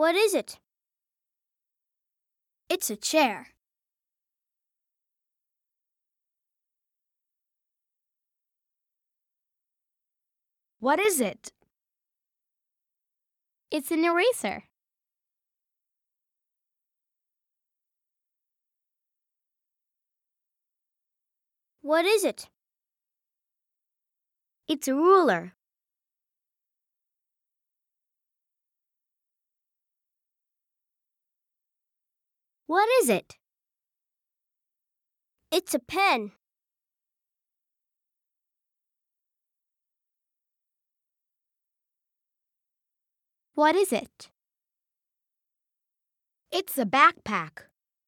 What is it? It's a chair. What is it? It's an eraser. What is it? It's a ruler. What is it? It's a pen. What is it? It's a backpack.